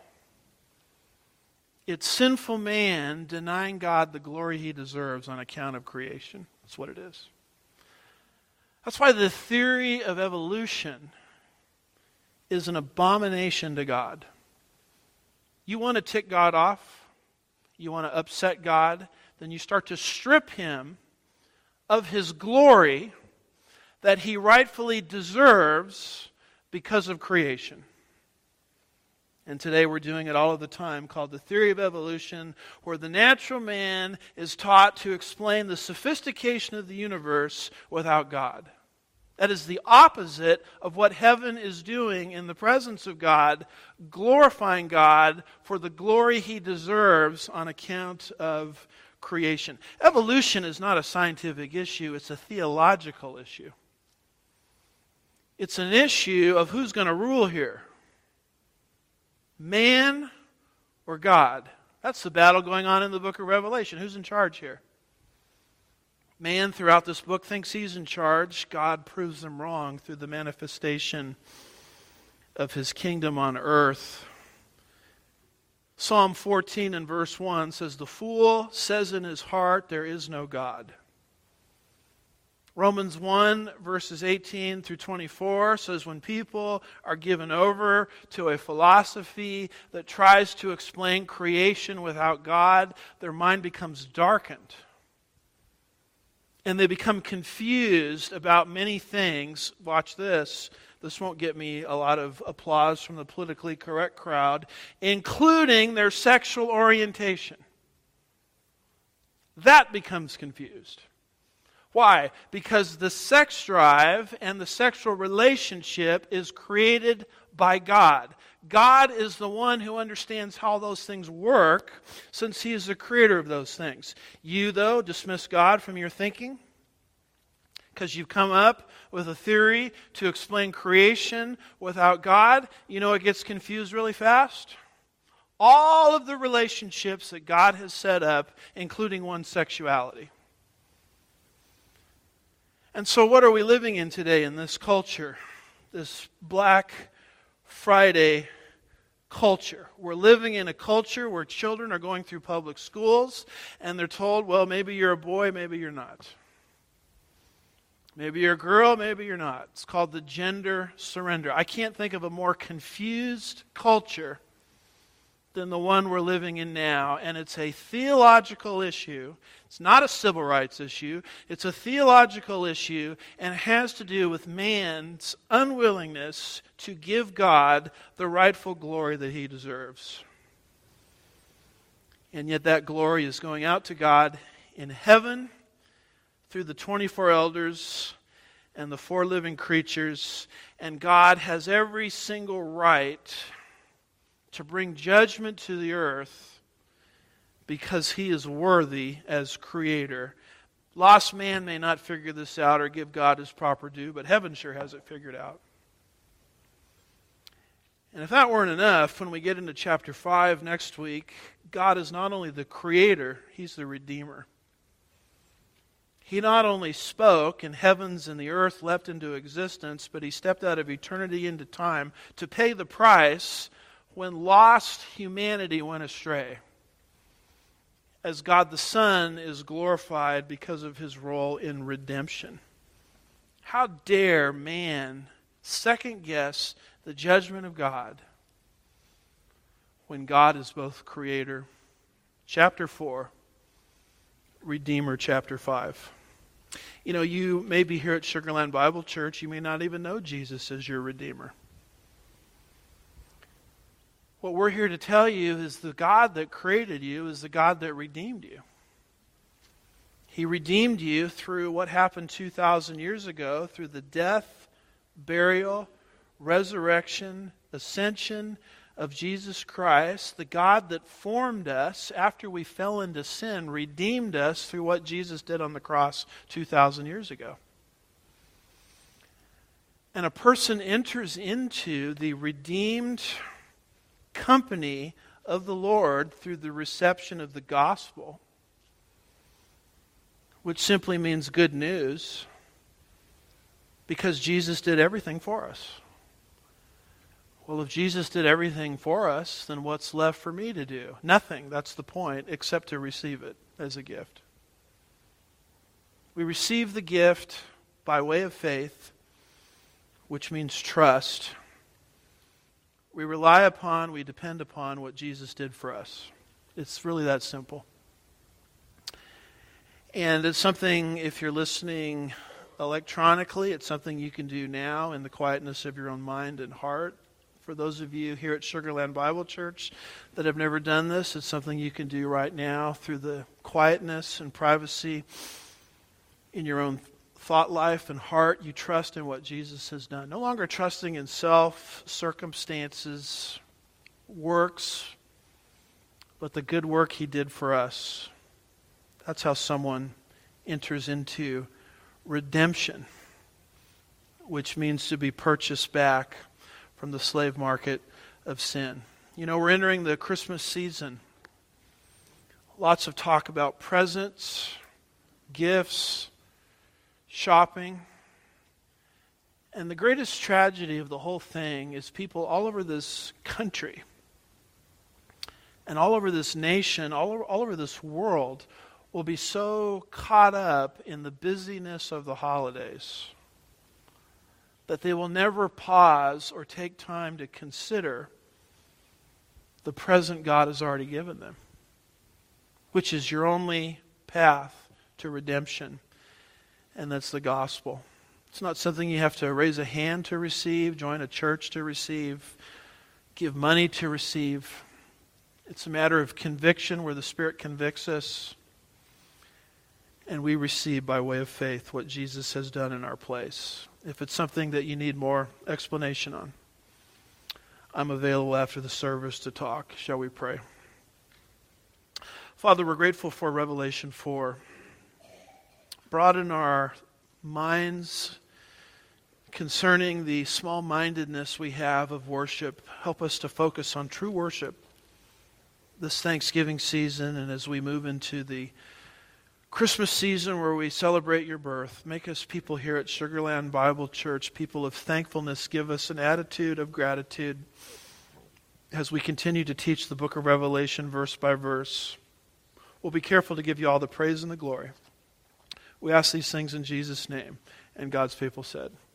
It's sinful man denying God the glory he deserves on account of creation. That's what it is. That's why the theory of evolution is an abomination to God. You want to tick God off? You want to upset God? Then you start to strip him of his glory that he rightfully deserves because of creation. And today we're doing it all of the time, called the theory of evolution, where the natural man is taught to explain the sophistication of the universe without God. That is the opposite of what heaven is doing in the presence of God, glorifying God for the glory he deserves on account of creation. Evolution is not a scientific issue, it's a theological issue. It's an issue of who's going to rule here. Man or God? That's the battle going on in the book of Revelation. Who's in charge here? Man, throughout this book, thinks he's in charge. God proves them wrong through the manifestation of his kingdom on earth. Psalm fourteen and verse one says, "The fool says in his heart, there is no God." Romans one, verses eighteen through twenty-four says, when people are given over to a philosophy that tries to explain creation without God, their mind becomes darkened. And they become confused about many things. Watch this. This won't get me a lot of applause from the politically correct crowd, including their sexual orientation. That becomes confused. Why? Because the sex drive and the sexual relationship is created by God. God is the one who understands how those things work, since he is the creator of those things. You, though, dismiss God from your thinking because you've come up with a theory to explain creation without God. You know it gets confused really fast? All of the relationships that God has set up, including one's sexuality. And so what are we living in today in this culture? This Black Friday culture. We're living in a culture where children are going through public schools and they're told, well, maybe you're a boy, maybe you're not. Maybe you're a girl, maybe you're not. It's called the gender surrender. I can't think of a more confused culture than the one we're living in now. And it's a theological issue. It's not a civil rights issue. It's a theological issue, and it has to do with man's unwillingness to give God the rightful glory that he deserves. And yet that glory is going out to God in heaven through the twenty-four elders and the four living creatures. And God has every single right to bring judgment to the earth because he is worthy as creator. Lost man may not figure this out or give God his proper due, but heaven sure has it figured out. And if that weren't enough, when we get into chapter five next week, God is not only the creator, he's the redeemer. He not only spoke and heavens and the earth leapt into existence, but he stepped out of eternity into time to pay the price when lost humanity went astray. As God the Son is glorified because of his role in redemption. How dare man second guess the judgment of God when God is both Creator, chapter four, Redeemer, chapter five. You know, you may be here at Sugarland Bible Church. You may not even know Jesus as your Redeemer. What we're here to tell you is the God that created you is the God that redeemed you. He redeemed you through what happened two thousand years ago, through the death, burial, resurrection, ascension of Jesus Christ. The God that formed us after we fell into sin redeemed us through what Jesus did on the cross two thousand years ago. And a person enters into the redeemed company of the Lord through the reception of the gospel, which simply means good news, because Jesus did everything for us. Well, if Jesus did everything for us, then what's left for me to do? Nothing, that's the point, except to receive it as a gift. We receive the gift by way of faith, which means trust. We rely upon, we depend upon what Jesus did for us. It's really that simple. And it's something, if you're listening electronically, it's something you can do now in the quietness of your own mind and heart. For those of you here at Sugarland Bible Church that have never done this, it's something you can do right now through the quietness and privacy in your own thought life and heart. You trust in what Jesus has done. No longer trusting in self, circumstances, works, but the good work He did for us. That's how someone enters into redemption, which means to be purchased back from the slave market of sin. You know, we're entering the Christmas season. Lots of talk about presents, gifts, shopping. And the greatest tragedy of the whole thing is people all over this country and all over this nation, all over, all over this world will be so caught up in the busyness of the holidays that they will never pause or take time to consider the present God has already given them, which is your only path to redemption, and that's the gospel. It's not something you have to raise a hand to receive, join a church to receive, give money to receive. It's a matter of conviction where the Spirit convicts us, and we receive by way of faith what Jesus has done in our place. If it's something that you need more explanation on, I'm available after the service to talk. Shall we pray? Father, we're grateful for Revelation four. Broaden our minds concerning the small-mindedness we have of worship. Help us to focus on true worship this Thanksgiving season, and as we move into the Christmas season where we celebrate your birth. Make us people here at Sugarland Bible Church, people of thankfulness. Give us an attitude of gratitude as we continue to teach the book of Revelation verse by verse. We'll be careful to give you all the praise and the glory. We ask these things in Jesus' name. And God's people said,